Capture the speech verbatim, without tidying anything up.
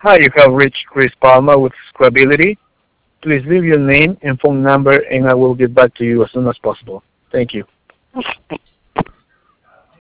Hi, you have reached Chris Palma with Scrability. Please leave your name and phone number, and I will get back to you as soon as possible. Thank you.